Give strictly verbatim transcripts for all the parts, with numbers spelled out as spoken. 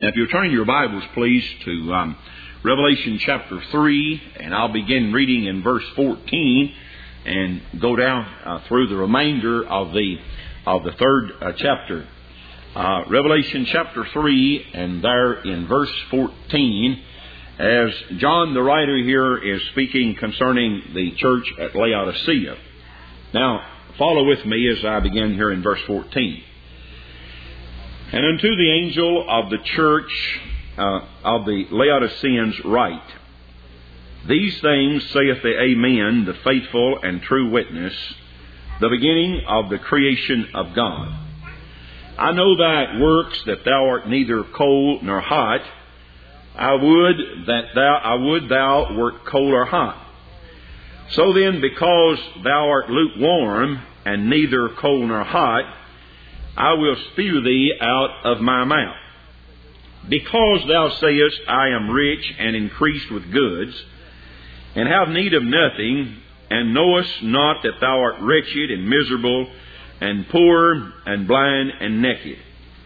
Now, if you're turning your Bibles, please, to um, Revelation chapter three, and I'll begin reading in verse fourteen and go down uh, through the remainder of the of the third uh, chapter. Uh, Revelation chapter three, and there in verse fourteen, as John the writer here is speaking concerning the church at Laodicea. Now, follow with me as I begin here in verse fourteen. And unto the angel of the church uh, of the Laodiceans write, These things saith the Amen, the faithful and true witness, the beginning of the creation of God. I know thy works, that thou art neither cold nor hot. I would that thou I would thou wert cold or hot. So then, because thou art lukewarm, and neither cold nor hot, I will spew thee out of my mouth. Because thou sayest, I am rich and increased with goods, and have need of nothing, and knowest not that thou art wretched and miserable, and poor, and blind, and naked.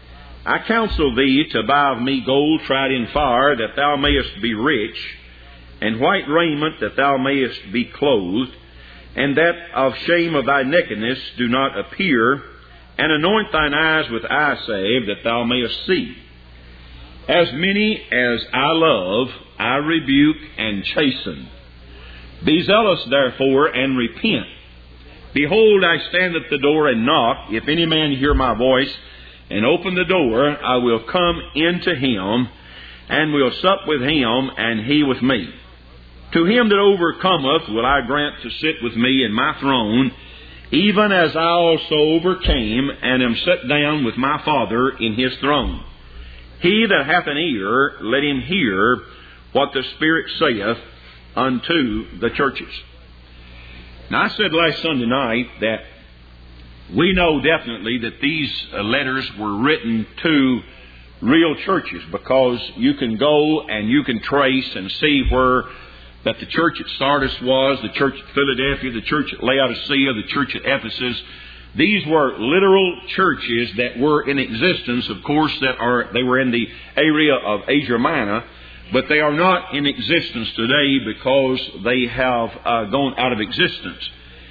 I counsel thee to buy of me gold tried in fire, that thou mayest be rich, and white raiment, that thou mayest be clothed, and that of shame of thy nakedness do not appear, and anoint thine eyes with eye salve, that thou mayest see. As many as I love, I rebuke and chasten. Be zealous therefore, and repent. Behold, I stand at the door and knock. If any man hear my voice, and open the door, I will come into him, and will sup with him, and he with me. To him that overcometh will I grant to sit with me in my throne, even as I also overcame, and am set down with my Father in his throne. He that hath an ear, let him hear what the Spirit saith unto the churches. Now, I said last Sunday night that we know definitely that these letters were written to real churches, because you can go and you can trace and see where that the church at Sardis was, the church at Philadelphia, the church at Laodicea, the church at Ephesus. These were literal churches that were in existence, of course, that are they were in the area of Asia Minor, but they are not in existence today because they have uh, gone out of existence.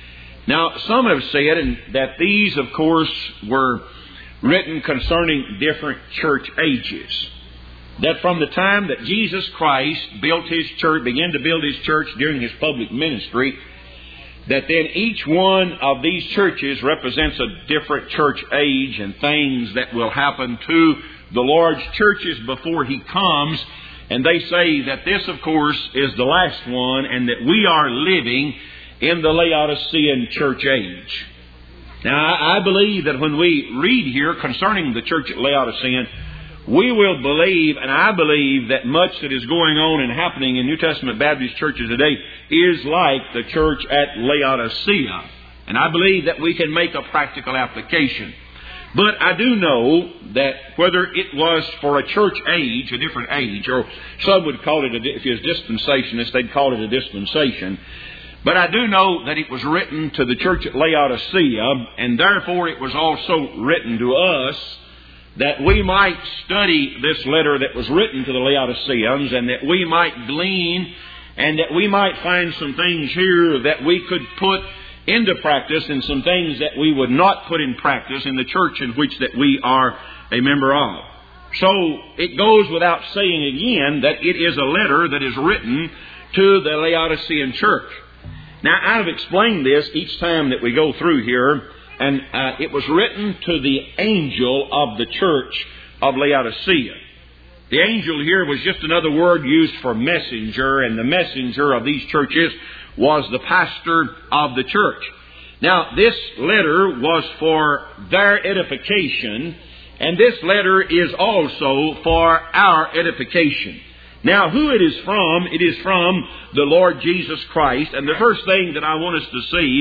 Now, some have said and that these, of course, were written concerning different church ages. That from the time that Jesus Christ built His church, began to build His church during His public ministry, that then each one of these churches represents a different church age and things that will happen to the Lord's churches before He comes. And they say that this, of course, is the last one, and that we are living in the Laodicean church age. Now, I believe that when we read here concerning the church at Laodicean, we will believe, and I believe, that much that is going on and happening in New Testament Baptist churches today is like the church at Laodicea. And I believe that we can make a practical application. But I do know that whether it was for a church age, a different age, or some would call it, a, if it was dispensationist, they'd call it a dispensation. But I do know that it was written to the church at Laodicea, and therefore it was also written to us, that we might study this letter that was written to the Laodiceans, and that we might glean, and that we might find some things here that we could put into practice, and some things that we would not put in practice in the church in which that we are a member of. So it goes without saying again that it is a letter that is written to the Laodicean church. Now, I've explained this each time that we go through here. And uh, it was written to the angel of the church of Laodicea. The angel here was just another word used for messenger, and the messenger of these churches was the pastor of the church. Now, this letter was for their edification, and this letter is also for our edification. Now, who it is from, it is from the Lord Jesus Christ. And the first thing that I want us to see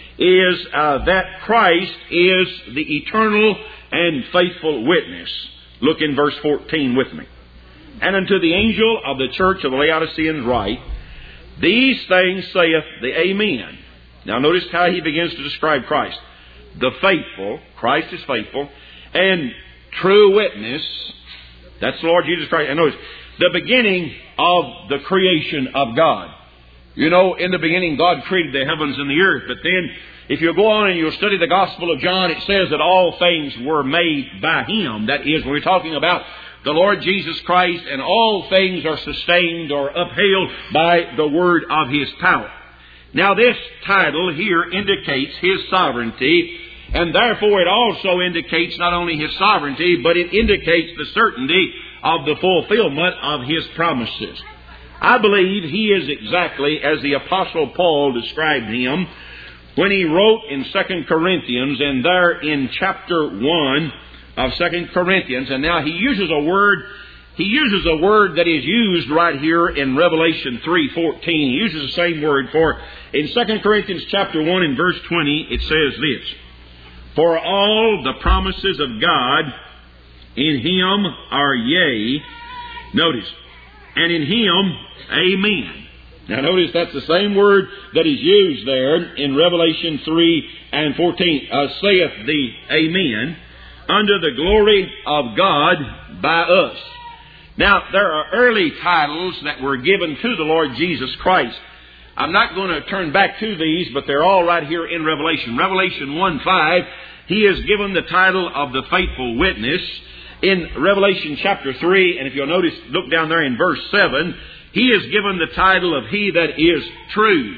is uh, that Christ is the eternal and faithful witness. Look in verse fourteen with me. And unto the angel of the church of the Laodiceans write, These things saith the Amen. Now notice how he begins to describe Christ. The faithful, Christ is faithful, and true witness, That's the Lord Jesus Christ. And notice, the beginning of the creation of God. You know, in the beginning, God created the heavens and the earth. But then, if you go on and you'll study the Gospel of John, it says that all things were made by Him. That is, we're talking about the Lord Jesus Christ, and all things are sustained or upheld by the word of His power. Now, this title here indicates His sovereignty, and therefore it also indicates not only His sovereignty, but it indicates the certainty of the fulfillment of His promises. I believe He is exactly as the Apostle Paul described Him when he wrote in Second Corinthians, and there in chapter one of Second Corinthians, and now he uses a word, he uses a word that is used right here in Revelation three fourteen. He uses the same word for, in Second Corinthians chapter one and verse twenty, it says this, "For all the promises of God in Him are yea," notice, "and in Him amen." Now notice that's the same word that is used there in Revelation three and fourteen. Uh, saith the amen, "unto the glory of God by us." Now, there are early titles that were given to the Lord Jesus Christ. I'm not going to turn back to these, but they're all right here in Revelation. Revelation one five, He is given the title of the faithful witness. In Revelation chapter three, and if you'll notice, look down there in verse seven, He is given the title of He that is true.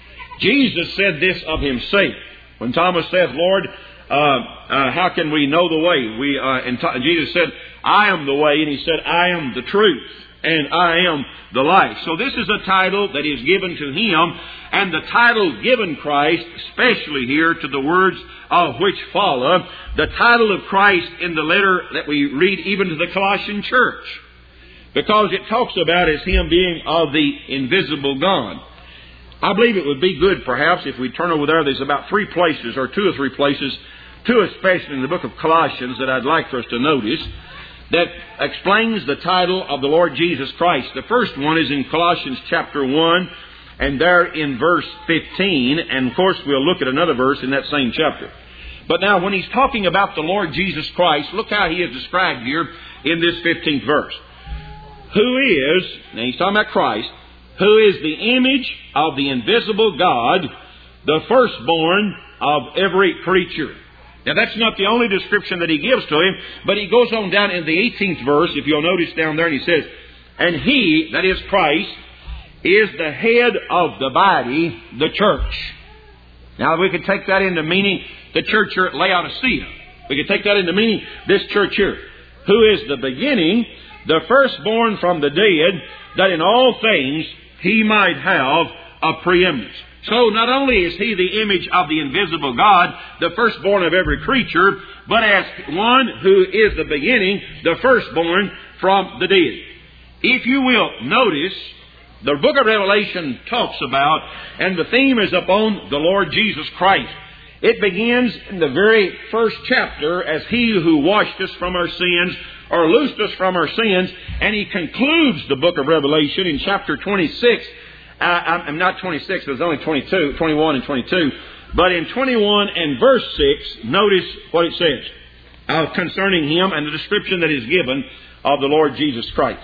Jesus said this of Himself. When Thomas said, "Lord, uh, uh, how can we know the way?" We uh, and Th- Jesus said, "I am the way," and He said, "I am the truth, and I am the life." So this is a title that is given to Him, and the title given Christ, especially here to the words of which follow, the title of Christ in the letter that we read even to the Colossian church, because it talks about as Him being of the invisible God. I believe it would be good, perhaps, if we turn over there. There's about three places, or two or three places, two especially in the book of Colossians, that I'd like for us to notice, that explains the title of the Lord Jesus Christ. The first one is in Colossians chapter one, and there in verse fifteen, and of course we'll look at another verse in that same chapter. But now, when He's talking about the Lord Jesus Christ, look how He is described here in this fifteenth verse. Who is, now He's talking about Christ, who is the image of the invisible God, the firstborn of every creature. Now, that's not the only description that He gives to Him, but He goes on down in the eighteenth verse, if you'll notice down there, and He says, "And He," that is Christ, "is the head of the body, the church." Now, we could take that into meaning the church here at Laodicea. We could take that into meaning this church here. Who is the beginning, the firstborn from the dead, that in all things He might have a preeminence. So not only is He the image of the invisible God, the firstborn of every creature, but as one who is the beginning, the firstborn from the dead. If you will notice, the book of Revelation talks about, and the theme is upon the Lord Jesus Christ. It begins in the very first chapter as He who washed us from our sins, or loosed us from our sins, and He concludes the book of Revelation in chapter twenty-six. Uh, I'm not twenty-six, there's only twenty-two, twenty-one and twenty-two. But in twenty-one and verse six, notice what it says uh, concerning Him and the description that is given of the Lord Jesus Christ.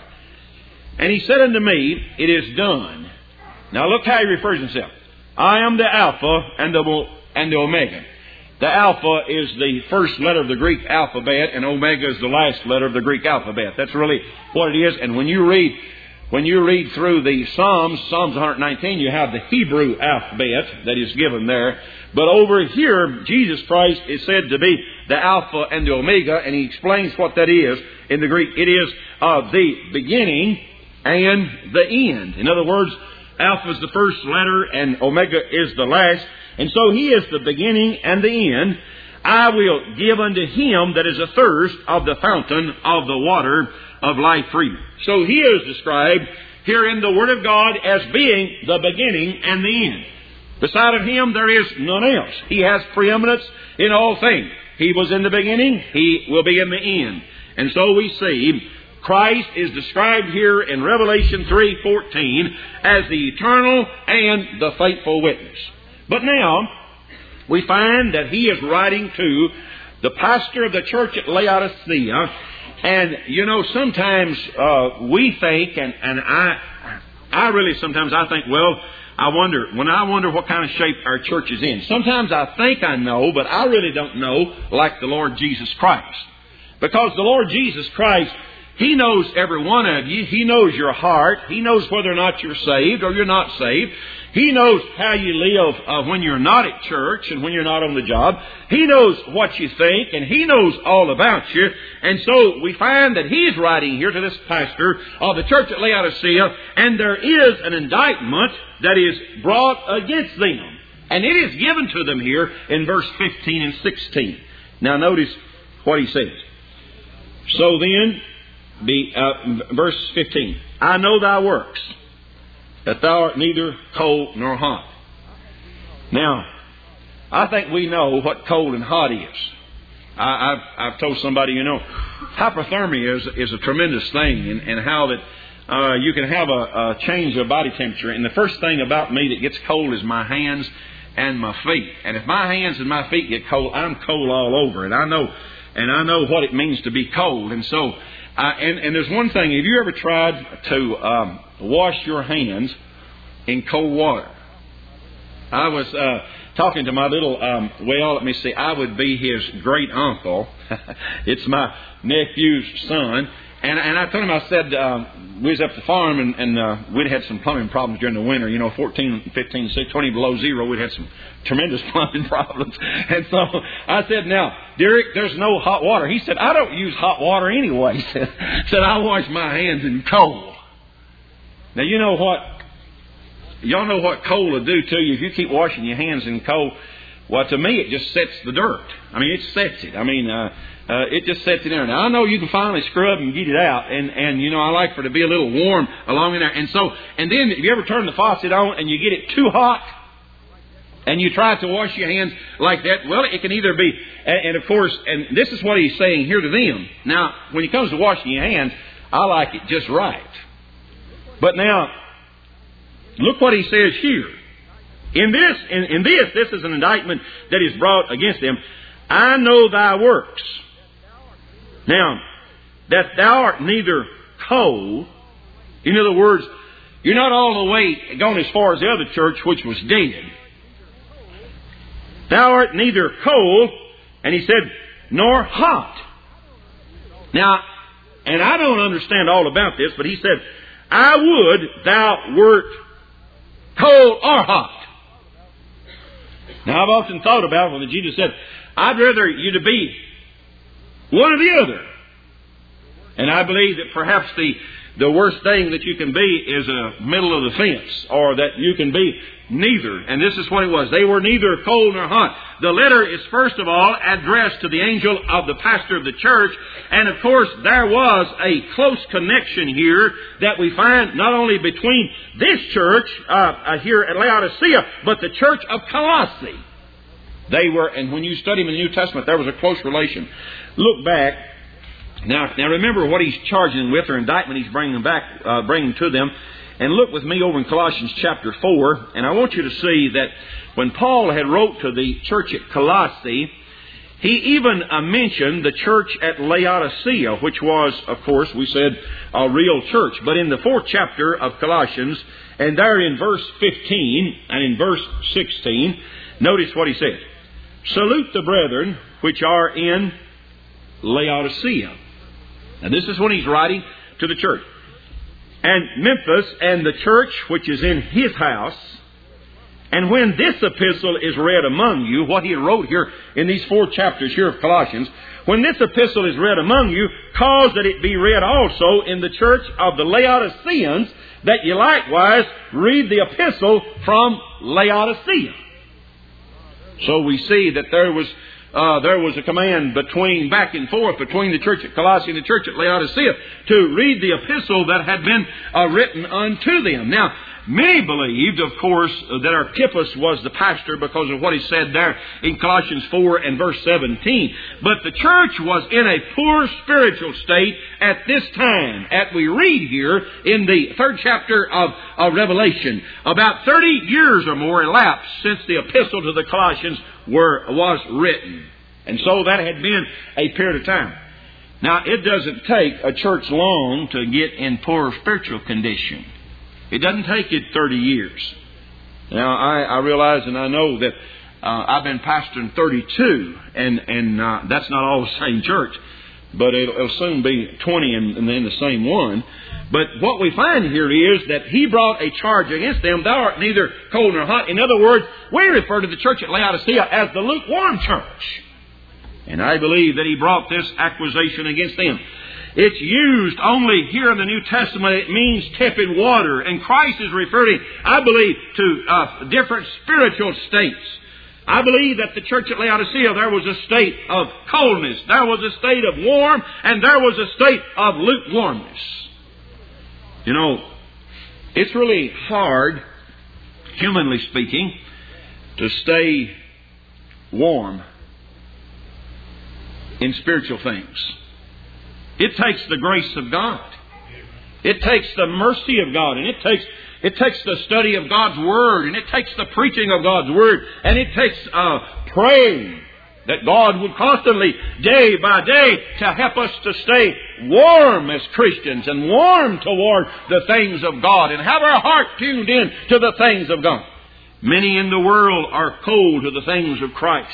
"And He said unto me, It is done." Now look how He refers Himself. "I am the Alpha and the, and the Omega." The Alpha is the first letter of the Greek alphabet, and Omega is the last letter of the Greek alphabet. That's really what it is. And when you read When you read through the Psalms, Psalms one nineteen, you have the Hebrew alphabet that is given there. But over here, Jesus Christ is said to be the Alpha and the Omega, and He explains what that is in the Greek. It is uh, the beginning and the end. In other words, Alpha is the first letter and Omega is the last. And so He is the beginning and the end. "I will give unto him that is athirst of the fountain of the water of life freely." So He is described here in the Word of God as being the beginning and the end. Beside of Him there is none else. He has preeminence in all things. He was in the beginning, He will be in the end. And so we see Christ is described here in Revelation three fourteen as the eternal and the faithful witness. But now we find that He is writing to the pastor of the church at Laodicea, And, you know, sometimes uh, we think, and, and I I really sometimes I think, well, I wonder, when I wonder what kind of shape our church is in. Sometimes I think I know, but I really don't know like the Lord Jesus Christ. Because the Lord Jesus Christ, He knows every one of you. He knows your heart. He knows whether or not you're saved or you're not saved. He knows how you live uh, when you're not at church and when you're not on the job. He knows what you think, and He knows all about you. And so we find that He's writing here to this pastor of the church at Laodicea, and there is an indictment that is brought against them. And it is given to them here in verse fifteen and sixteen. Now notice what he says. So then, be, uh, verse fifteen, I know thy works, that thou art neither cold nor hot. Now, I think we know what cold and hot is. I, I've, I've told somebody, you know, hypothermia is, is a tremendous thing, and, and how that uh, you can have a, a change of body temperature. And the first thing about me that gets cold is my hands and my feet. And if my hands and my feet get cold, I'm cold all over. And I know, and I know what it means to be cold. And so, uh, and, and there's one thing. Have you ever tried to um, wash your hands in cold water? I was uh, talking to my little, um, well, let me see, I would be his great uncle. It's my nephew's son. And, and I told him, I said, uh, we was up at the farm, and, and uh, we'd had some plumbing problems during the winter. You know, fourteen, fifteen, sixteen, twenty below zero, we'd had some tremendous plumbing problems. And so I said, now, Derek, there's no hot water. He said, I don't use hot water anyway. He said, said I wash my hands in cold. Now, you know what? Y'all know what cold will do to you if you keep washing your hands in cold. Well, to me, it just sets the dirt. I mean, it sets it. I mean, uh, uh, it just sets it in there. Now, I know you can finally scrub and get it out. And, and, you know, I like for it to be a little warm along in there. And so, and then if you ever turn the faucet on and you get it too hot and you try to wash your hands like that, well, it can either be, and, and of course, and this is what he's saying here to them. Now, when it comes to washing your hands, I like it just right. But now, look what he says here. In this, in, in this, this is an indictment that is brought against them. I know thy works. Now, that thou art neither cold. In other words, you're not all the way gone as far as the other church, which was dead. Thou art neither cold, and he said, nor hot. Now, and I don't understand all about this, but he said, I would thou wert cold or hot. Now, I've often thought about when Jesus said, I'd rather you to be one or the other. And I believe that perhaps the, the worst thing that you can be is a middle of the fence, or that you can be neither. And this is what it was. They were neither cold nor hot. The letter is first of all addressed to the angel of the pastor of the church. And of course, there was a close connection here that we find not only between this church uh, uh, here at Laodicea, but the church of Colossae. They were, and when you study them in the New Testament, there was a close relation. Look back. Now, now remember what he's charging them with, or indictment he's bringing them back, uh, bringing to them. And look with me over in Colossians chapter four, and I want you to see that when Paul had wrote to the church at Colossae, he even uh, mentioned the church at Laodicea, which was, of course, we said, a real church. But in the fourth chapter of Colossians, and there in verse fifteen and in verse sixteen, notice what he says. Salute the brethren which are in Laodicea. Now this is when he's writing to the church. And Memphis, and the church which is in his house. And when this epistle is read among you, what he wrote here in these four chapters here of Colossians, when this epistle is read among you, cause that it be read also in the church of the Laodiceans, that ye likewise read the epistle from Laodicea. So we see that there was Uh, there was a command between, back and forth between the church at Colossae and the church at Laodicea to read the epistle that had been uh, written unto them. Now, many believed, of course, that Archippus was the pastor because of what he said there in Colossians four and verse seventeen. But the church was in a poor spiritual state at this time. As we read here in the third chapter of, of Revelation, about thirty years or more elapsed since the epistle to the Colossians were, was written. And so that had been a period of time. Now, it doesn't take a church long to get in poor spiritual condition. It doesn't take it thirty years. Now, I, I realize and I know that uh, I've been pastoring thirty-two, and, and uh, that's not all the same church, but it'll, it'll soon be twenty and, and then the same one. But what we find here is that he brought a charge against them. Thou art neither cold nor hot. In other words, we refer to the church at Laodicea as the lukewarm church. And I believe that he brought this accusation against them. It's used only here in the New Testament. It means tepid water. And Christ is referring, I believe, to uh, different spiritual states. I believe that the church at Laodicea, there was a state of coldness, there was a state of warm, and there was a state of lukewarmness. You know, it's really hard, humanly speaking, to stay warm in spiritual things. It takes the grace of God. It takes the mercy of God. And it takes it takes the study of God's Word. And it takes the preaching of God's Word. And it takes uh, praying that God would constantly, day by day, to help us to stay warm as Christians and warm toward the things of God and have our heart tuned in to the things of God. Many in the world are cold to the things of Christ.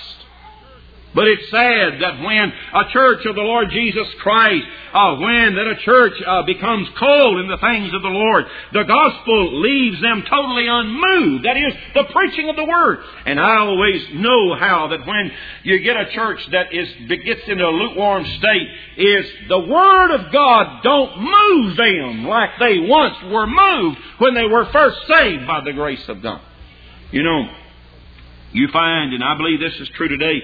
But it's sad that when a church of the Lord Jesus Christ, uh, when that a church uh, becomes cold in the things of the Lord, the gospel leaves them totally unmoved. That is, the preaching of the Word. And I always know how that when you get a church that is gets into a lukewarm state, is the Word of God don't move them like they once were moved when they were first saved by the grace of God. You know, you find, and I believe this is true today,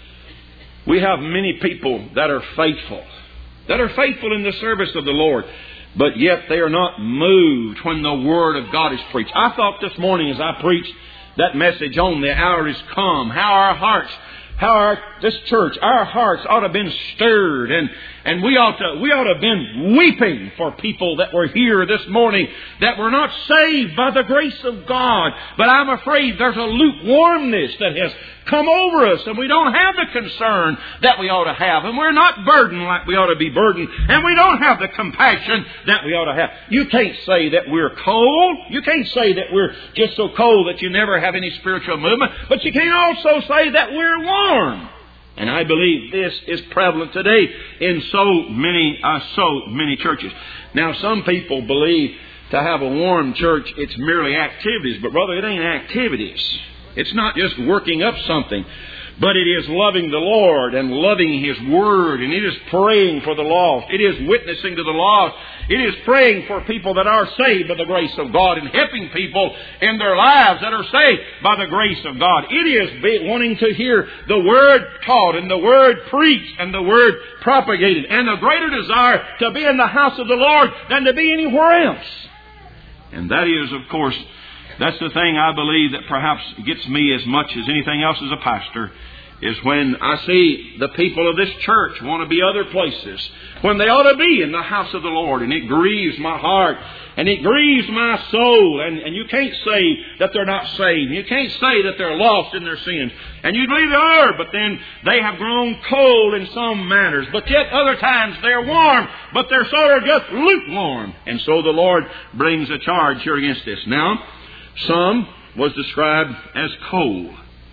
we have many people that are faithful, that are faithful in the service of the Lord, but yet they are not moved when the Word of God is preached. I thought this morning as I preached that message on the hour is come, how our hearts, how our, this church, our hearts ought to have been stirred, and, and we ought to, we ought to have been weeping for people that were here this morning that were not saved by the grace of God. But I'm afraid there's a lukewarmness that has come over us, and we don't have the concern that we ought to have, and we're not burdened like we ought to be burdened, and we don't have the compassion that we ought to have. You can't say that we're cold. You can't say that we're just so cold that you never have any spiritual movement, but you can't also say that we're warm. And I believe this is prevalent today in so many, uh, so many churches. Now, some people believe to have a warm church, it's merely activities, but brother, it ain't activities. It's not just working up something, but it is loving the Lord and loving His Word, and it is praying for the lost. It is witnessing to the lost. It is praying for people that are saved by the grace of God and helping people in their lives that are saved by the grace of God. It is be, wanting to hear the Word taught and the Word preached and the Word propagated, and a greater desire to be in the house of the Lord than to be anywhere else. And that is, of course, that's the thing I believe that perhaps gets me as much as anything else as a pastor, is when I see the people of this church want to be other places when they ought to be in the house of the Lord. And it grieves my heart and it grieves my soul. And, and you can't say that they're not saved. You can't say that they're lost in their sins. And you believe they are, but then they have grown cold in some manners. But yet other times they're warm, but they're sort of just lukewarm. And so the Lord brings a charge here against this. Now, some was described as cold.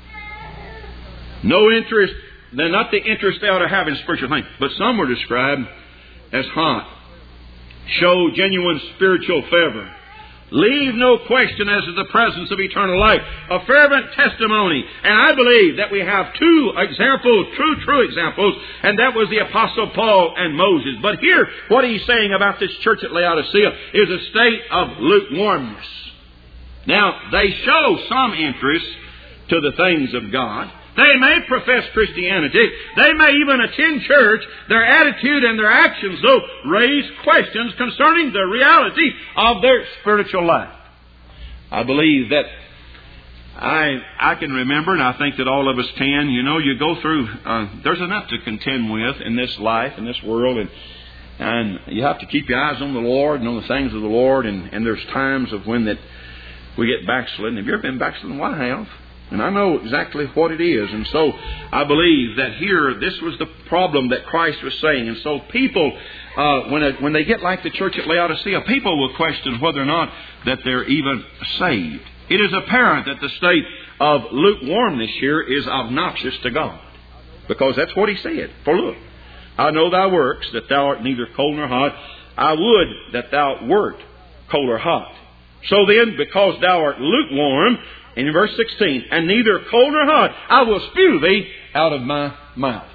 No interest, they're not the interest they ought to have in spiritual things. But some were described as hot. Show genuine spiritual fervor. Leave no question as to the presence of eternal life. A fervent testimony. And I believe that we have two examples, true, true examples, and that was the Apostle Paul and Moses. But here, what he's saying about this church at Laodicea is a state of lukewarmness. Now, they show some interest to the things of God. They may profess Christianity. They may even attend church. Their attitude and their actions, though, raise questions concerning the reality of their spiritual life. I believe that I I can remember, and I think that all of us can, you know, you go through, uh, there's enough to contend with in this life, in this world, and and you have to keep your eyes on the Lord and on the things of the Lord, and, and there's times of when that we get backslidden. Have you ever been backslidden? Well, I have. And I know exactly what it is. And so I believe that here, this was the problem that Christ was saying. And so people, uh, when, a, when they get like the church at Laodicea, people will question whether or not that they're even saved. It is apparent that the state of lukewarmness here is obnoxious to God. Because that's what He said. For look, I know thy works, that thou art neither cold nor hot. I would that thou wert cold or hot. So then, because thou art lukewarm, in verse sixteen, and neither cold nor hot, I will spew thee out of my mouth.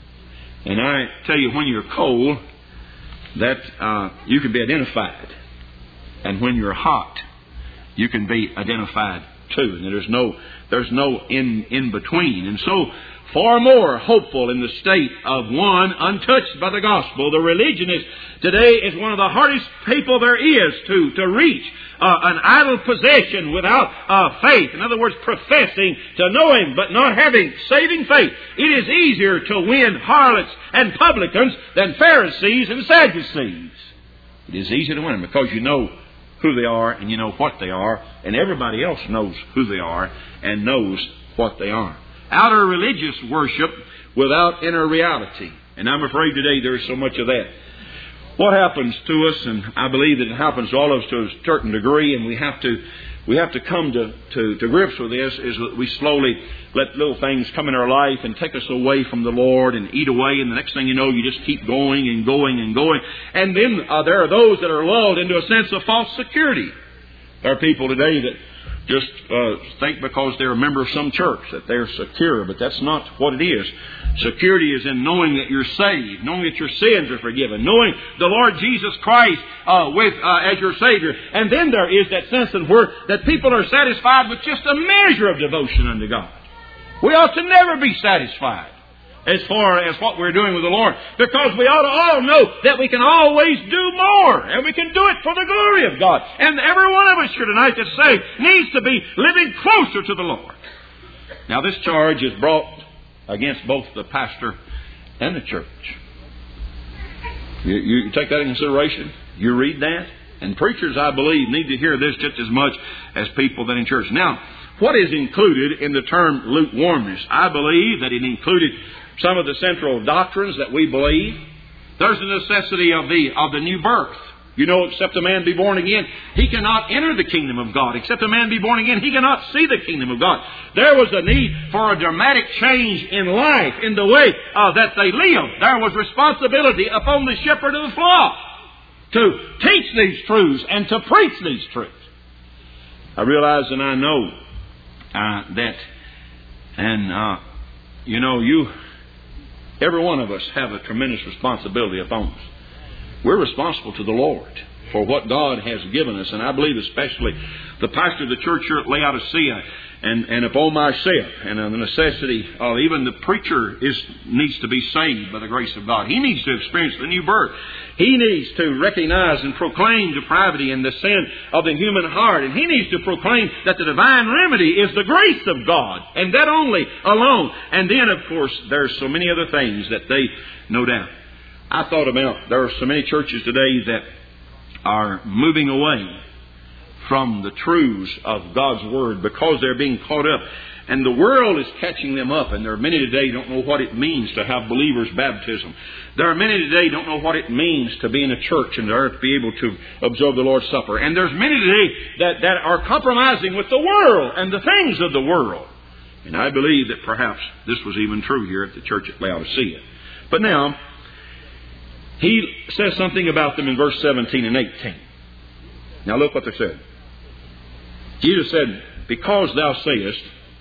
And I tell you, when you're cold, that uh, you can be identified. And when you're hot, you can be identified too. And there's no there's no in in between. And so, far more hopeful in the state of one untouched by the gospel. The religionist today is one of the hardest people there is to, to reach uh, an idle possession without uh, faith. In other words, professing to know Him but not having saving faith. It is easier to win harlots and publicans than Pharisees and Sadducees. It is easier to win them because you know who they are and you know what they are, and everybody else knows who they are and knows what they are. Outer religious worship without inner reality. And I'm afraid today there's so much of that. What happens to us, and I believe that it happens to all of us to a certain degree, and we have to we have to come to, to, to grips with this, is that we slowly let little things come in our life and take us away from the Lord and eat away, and the next thing you know, you just keep going and going and going. And then uh, there are those that are lulled into a sense of false security. There are people today that just uh, think because they're a member of some church that they're secure, but that's not what it is. Security is in knowing that you're saved, knowing that your sins are forgiven, knowing the Lord Jesus Christ uh, with uh, as your Savior. And then there is that sense in where that people are satisfied with just a measure of devotion unto God. We ought to never be satisfied as far as what we're doing with the Lord, because we ought to all know that we can always do more, and we can do it for the glory of God. And every one of us here tonight that's saved needs to be living closer to the Lord. Now, this charge is brought against both the pastor and the church. You, you take that into consideration. You read that, and preachers, I believe, need to hear this just as much as people that in church. Now, what is included in the term lukewarmness? I believe that it included some of the central doctrines that we believe. There's the necessity of the of the new birth. You know, except a man be born again, he cannot enter the kingdom of God. Except a man be born again, he cannot see the kingdom of God. There was a need for a dramatic change in life, in the way uh, that they lived. There was responsibility upon the shepherd of the flock to teach these truths and to preach these truths. I realize and I know uh, that, and uh, you know, you, every one of us have a tremendous responsibility upon us. We're responsible to the Lord for what God has given us. And I believe especially the pastor of the church here at Laodicea and, and upon myself, and the necessity of even the preacher is needs to be saved by the grace of God. He needs to experience the new birth. He needs to recognize and proclaim depravity and the sin of the human heart. And he needs to proclaim that the divine remedy is the grace of God, and that only alone. And then, of course, there's so many other things that they, no doubt. I thought about, there are so many churches today that are moving away from the truths of God's Word because they're being caught up. And the world is catching them up. And there are many today who don't know what it means to have believers' baptism. There are many today who don't know what it means to be in a church and to be able to observe the Lord's Supper. And there's many today that, that are compromising with the world and the things of the world. And I believe that perhaps this was even true here at the church at Laodicea. But now, he says something about them in verse seventeen and eighteen. Now look what they said. Jesus said, because thou sayest,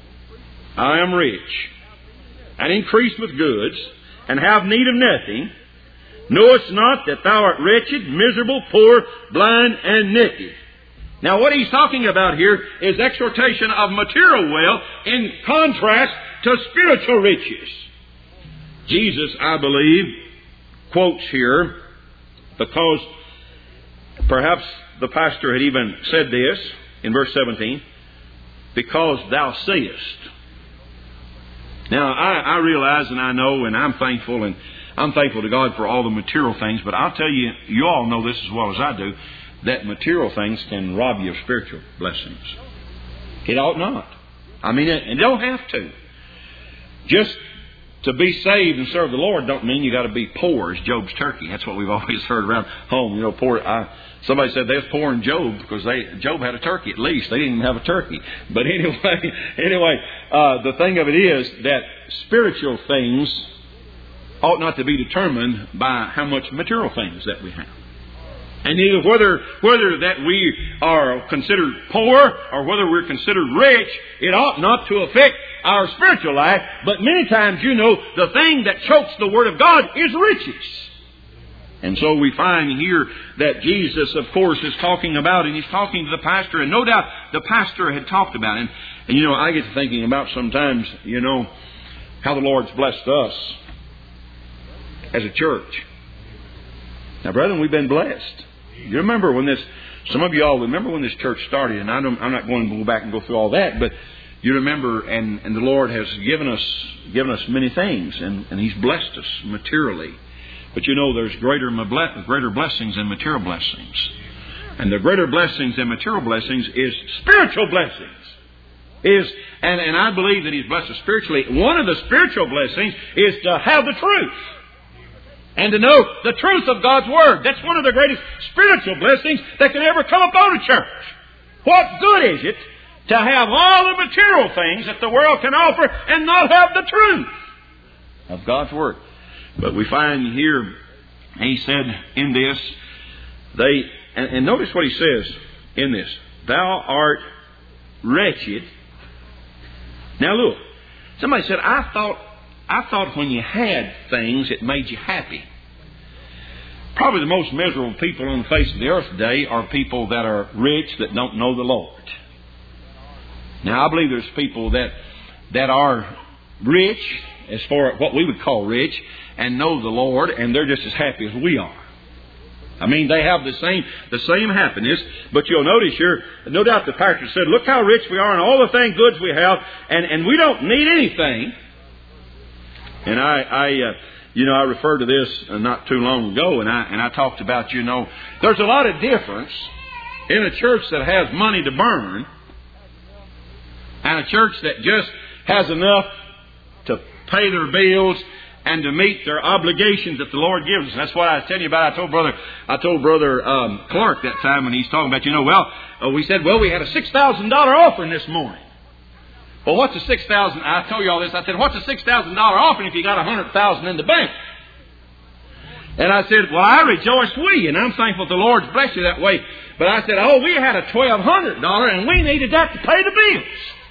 I am rich, and increase with goods, and have need of nothing, knowest not that thou art wretched, miserable, poor, blind, and naked. Now what he's talking about here is exhortation of material wealth in contrast to spiritual riches. Jesus, I believe, quotes here because perhaps the pastor had even said this in verse seventeen, because thou sayest. Now I, I realize and I know and I'm thankful and I'm thankful to God for all the material things, but I'll tell you, you all know this as well as I do, that material things can rob you of spiritual blessings. It ought not. I mean, and you don't have to. Just to be saved and serve the Lord don't mean you got to be poor as Job's turkey. That's what we've always heard around home. You know, poor. I, somebody said they was poor in Job because they Job had a turkey at least. They didn't even have a turkey. But anyway, anyway, uh, the thing of it is that spiritual things ought not to be determined by how much material things that we have. And either whether whether that we are considered poor or whether we're considered rich, it ought not to affect our spiritual life. But many times, you know, the thing that chokes the Word of God is riches. And so we find here that Jesus, of course, is talking about, and He's talking to the pastor, and no doubt the pastor had talked about it. And, and you know, I get to thinking about sometimes, you know, how the Lord's blessed us as a church. Now, brethren, we've been blessed. You remember when this, some of you all remember when this church started, and I don't, I'm not going to go back and go through all that, but you remember, and, and the Lord has given us given us many things, and, and He's blessed us materially. But you know, there's greater greater blessings than material blessings. And the greater blessings than material blessings is spiritual blessings. Is and, and I believe that He's blessed us spiritually. One of the spiritual blessings is to have the truth. And to know the truth of God's Word. That's one of the greatest spiritual blessings that can ever come upon a church. What good is it to have all the material things that the world can offer and not have the truth of God's Word? But we find here, He said in this, they, and, and notice what He says in this. Thou art wretched. Now look, somebody said, I thought I thought when you had things, it made you happy. Probably the most miserable people on the face of the earth today are people that are rich that don't know the Lord. Now, I believe there's people that that are rich, as far as what we would call rich, and know the Lord, and they're just as happy as we are. I mean, they have the same the same happiness, but you'll notice here, no doubt the pastor said, look how rich we are and all the things, goods we have, and, and we don't need anything. And I, I uh, you know, I referred to this uh, not too long ago, and I and I talked about, you know, there's a lot of difference in a church that has money to burn and a church that just has enough to pay their bills and to meet their obligations that the Lord gives us. That's what I was telling you about. I told brother, I told brother um, Clark that time when he's talking about, you know, well, uh, we said, well, we had a six thousand dollars offering this morning. Well, what's a six thousand? I told you all this. I said, what's a six thousand dollar offering if you got a hundred thousand in the bank? And I said, well, I rejoice we, and I'm thankful the Lord's blessed you that way. But I said, oh, we had a twelve hundred dollar, and we needed that to pay the bills.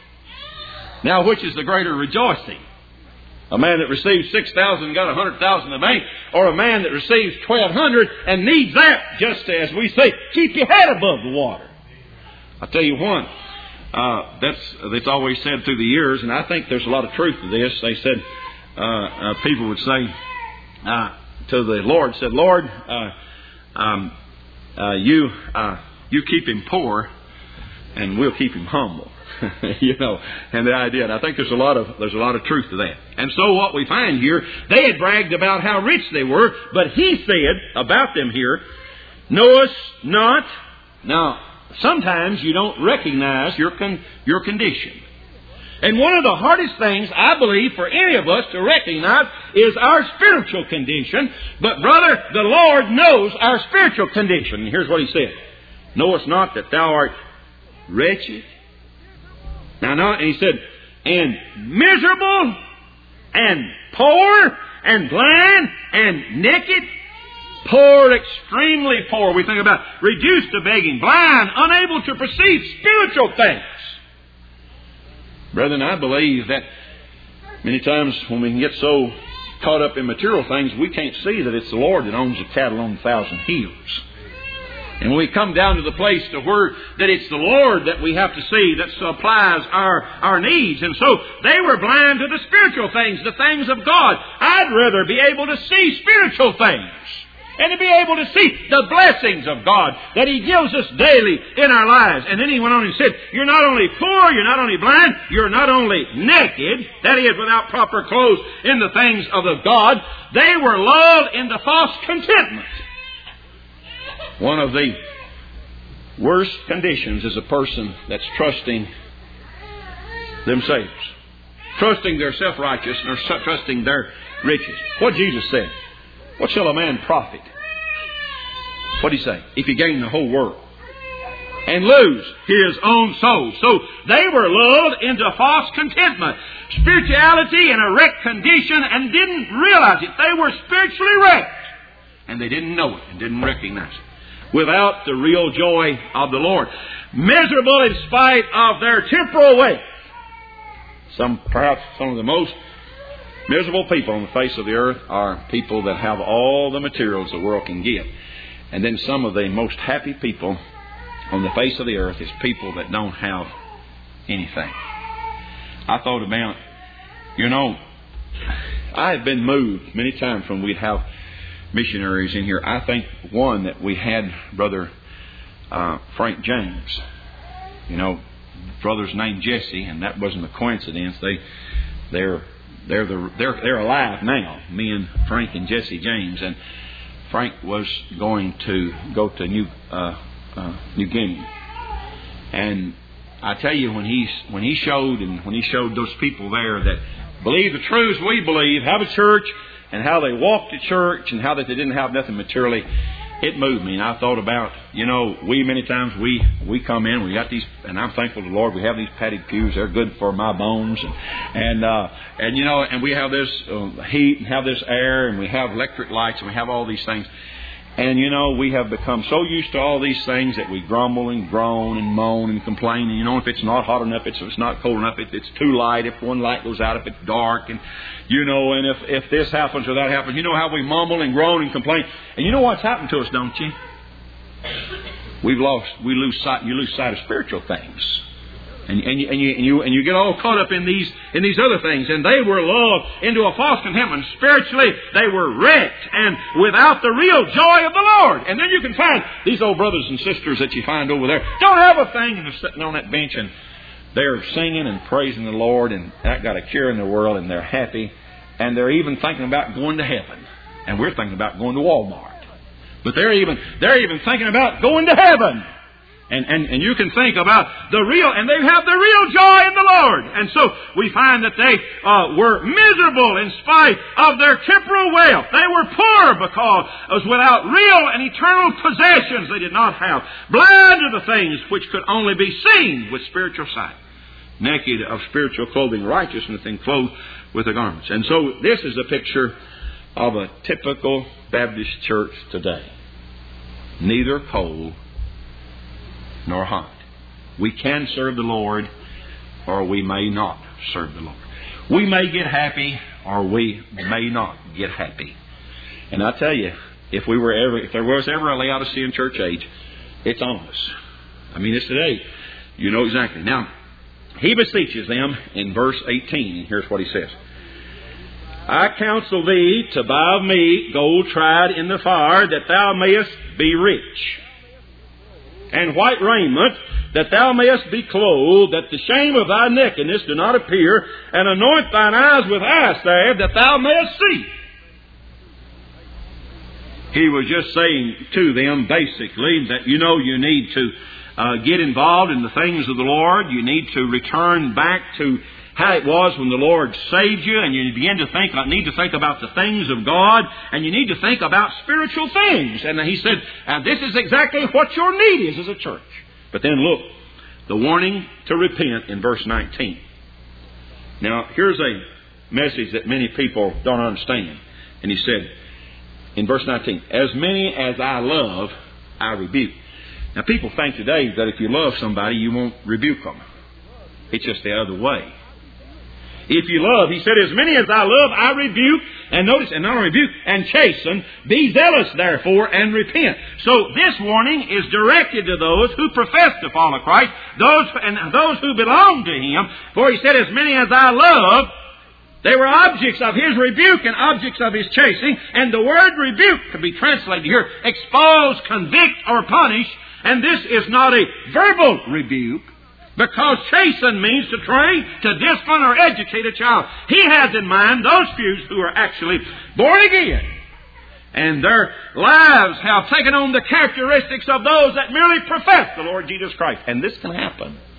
Now, which is the greater rejoicing? A man that receives six thousand and got a hundred thousand in the bank, or a man that receives twelve hundred and needs that, just as we say, keep your head above the water. I'll tell you what. Uh, that's that's always said through the years, and I think there's a lot of truth to this. They said, uh, uh, people would say uh, to the Lord, said, Lord, uh, um, uh, you uh, you keep him poor, and we'll keep him humble. You know, and the idea. And I think there's a lot of there's a lot of truth to that. And so what we find here, they had bragged about how rich they were, but He said about them here, knowest not now. Sometimes you don't recognize your con- your condition. And one of the hardest things, I believe, for any of us to recognize is our spiritual condition. But, brother, the Lord knows our spiritual condition. And here's what He said. Knowest not that thou art wretched? Now, no, and He said, and miserable, and poor, and blind, and naked. Poor, extremely poor. We think about reduced to begging, blind, unable to perceive spiritual things. Brethren, I believe that many times when we can get so caught up in material things, we can't see that it's the Lord that owns the cattle on a thousand hills. And when we come down to the place to where that it's the Lord that we have to see that supplies our, our needs. And so they were blind to the spiritual things, the things of God. I'd rather be able to see spiritual things. And to be able to see the blessings of God that He gives us daily in our lives. And then He went on and said, you're not only poor, you're not only blind, you're not only naked, that is, without proper clothes in the things of the God. They were lulled into false contentment. One of the worst conditions is a person that's trusting themselves, trusting their self-righteousness or trusting their riches. What Jesus said, what shall a man profit? What did He say? If he gain the whole world and lose his own soul. So they were lulled into false contentment, spirituality in a wrecked condition, and didn't realize it. They were spiritually wrecked, and they didn't know it and didn't recognize it. Without the real joy of the Lord. Miserable in spite of their temporal wealth. Some, perhaps some of the most miserable people on the face of the earth are people that have all the materials the world can give. And then some of the most happy people on the face of the earth is people that don't have anything. I thought about, you know, I have been moved many times when we'd have missionaries in here. I think one that we had, Brother uh, Frank James. You know, brother's named Jesse, and that wasn't a coincidence. They, they're, they're the, they're, they're alive now. Me and Frank and Jesse James, and Frank was going to go to New uh, uh, New Guinea, and I tell you, when he when he showed and when he showed those people there that believe the truths we believe, have a church, and how they walked to church, and how that they didn't have nothing materially, it moved me. And I thought about, you know, we many times we we come in, we got these, and I'm thankful to the Lord, we have these padded pews. They're good for my bones, and and uh, and you know, and we have this uh, heat and have this air, and we have electric lights, and we have all these things. And, you know, we have become so used to all these things that we grumble and groan and moan and complain. And, you know, if it's not hot enough, if it's not cold enough, if it's too light, if one light goes out, if it's dark, and, you know, and if, if this happens or that happens, you know how we mumble and groan and complain. And you know what's happened to us, don't you? We've lost, we lose sight, you lose sight of spiritual things. And, and, you, and, you, and, you, and you get all caught up in these in these other things. And they were lulled into a false contentment. Spiritually, they were wrecked and without the real joy of the Lord. And then you can find these old brothers and sisters that you find over there. Don't have a thing, and they're sitting on that bench and they're singing and praising the Lord, and that got a cure in the world, and they're happy. And they're even thinking about going to heaven. And we're thinking about going to Walmart. But they're even they're even thinking about going to heaven. And, and, and you can think about the real, and they have the real joy in the Lord. And so we find that they uh, were miserable in spite of their temporal wealth. They were poor because it was without real and eternal possessions they did not have. Blind to the things which could only be seen with spiritual sight. Naked of spiritual clothing, righteousness, and clothed with the garments. And so this is a picture of a typical Baptist church today. Neither cold nor hot. We can serve the Lord, or we may not serve the Lord. We may get happy, or we may not get happy. And I tell you, if we were ever, if there was ever a Laodicean church age, it's on us. I mean, it's today. You know exactly. Now, he beseeches them in verse eighteen, and here's what he says. I counsel thee to buy of me gold tried in the fire, that thou mayest be rich, and white raiment, that thou mayest be clothed, that the shame of thy nakedness do not appear, and anoint thine eyes with eye salve, that thou mayest see. He was just saying to them, basically, that, you know, you need to uh, get involved in the things of the Lord. You need to return back to how it was when the Lord saved you, and you begin to think, I need to think about the things of God, and you need to think about spiritual things. And he said, and this is exactly what your need is as a church. But then look, the warning to repent in verse nineteen. Now, here's a message that many people don't understand. And he said, in verse nineteen, as many as I love, I rebuke. Now, people think today that if you love somebody, you won't rebuke them. It's just the other way. If you love, he said, as many as I love, I rebuke. And notice, and not only rebuke, and chasten. Be zealous, therefore, and repent. So this warning is directed to those who profess to follow Christ, those and those who belong to Him. For he said, as many as I love, they were objects of His rebuke and objects of His chastening. And the word rebuke could be translated here, expose, convict, or punish. And this is not a verbal rebuke, because chasten means to train, to discipline, or educate a child. He has in mind those few who are actually born again, and their lives have taken on the characteristics of those that merely profess the Lord Jesus Christ. And this can happen.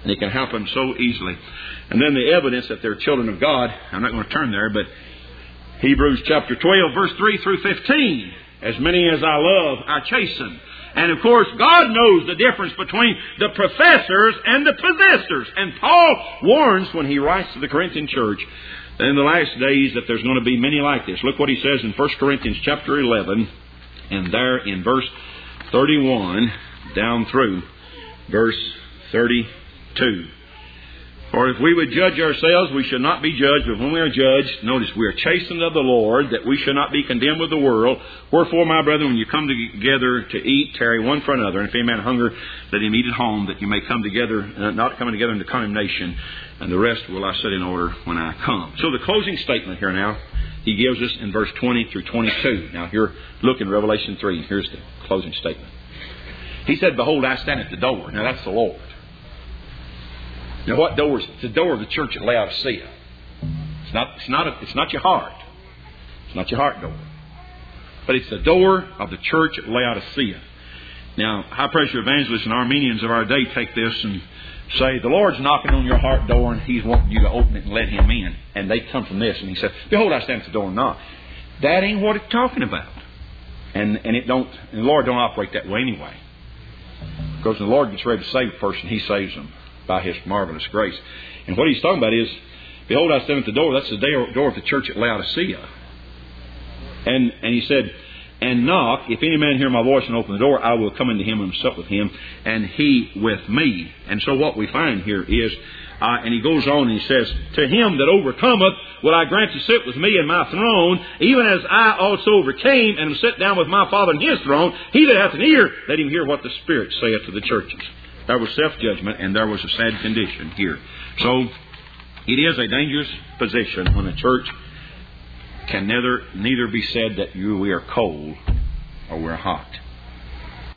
And it can happen so easily. And then the evidence that they're children of God, I'm not going to turn there, but Hebrews chapter twelve, verse three through fifteen. As many as I love, I chasten. And of course, God knows the difference between the professors and the possessors. And Paul warns when he writes to the Corinthian church in the last days that there's going to be many like this. Look what he says in First Corinthians chapter eleven, and there in verse thirty-one down through verse thirty-two. For if we would judge ourselves, we should not be judged. But when we are judged, notice, we are chastened of the Lord, that we should not be condemned with the world. Wherefore, my brethren, when you come together to eat, tarry one for another. And if any man hunger, let him eat at home, that you may come together, uh, not coming together into condemnation. And the rest will I set in order when I come. So the closing statement here now, he gives us in verse twenty through twenty-two. Now here, look in Revelation three. Here's the closing statement. He said, behold, I stand at the door. Now that's the Lord. Now, what door is it? It's the door of the church at Laodicea. It's not, it's not, a, it's not your heart. It's not your heart door. But it's the door of the church at Laodicea. Now, high-pressure evangelists and Armenians of our day take this and say, the Lord's knocking on your heart door and He's wanting you to open it and let Him in. And they come from this and He says, behold, I stand at the door and knock. That ain't what it's talking about. And, and it don't, and the Lord don't operate that way anyway. Because when the Lord gets ready to save a person, He saves them by His marvelous grace. And what He's talking about is, behold, I stand at the door. That's the door of the church at Laodicea. And and He said, and knock, if any man hear my voice and open the door, I will come into him and sup with him, and he with me. And so what we find here is, uh, and he goes on and he says, to him that overcometh will I grant to sit with me in my throne, even as I also overcame and am set down with my Father in His throne. He that hath an ear, let him hear what the Spirit saith to the churches. There was self-judgment, and there was a sad condition here. So, it is a dangerous position when a church can neither neither be said that you we are cold or we're hot.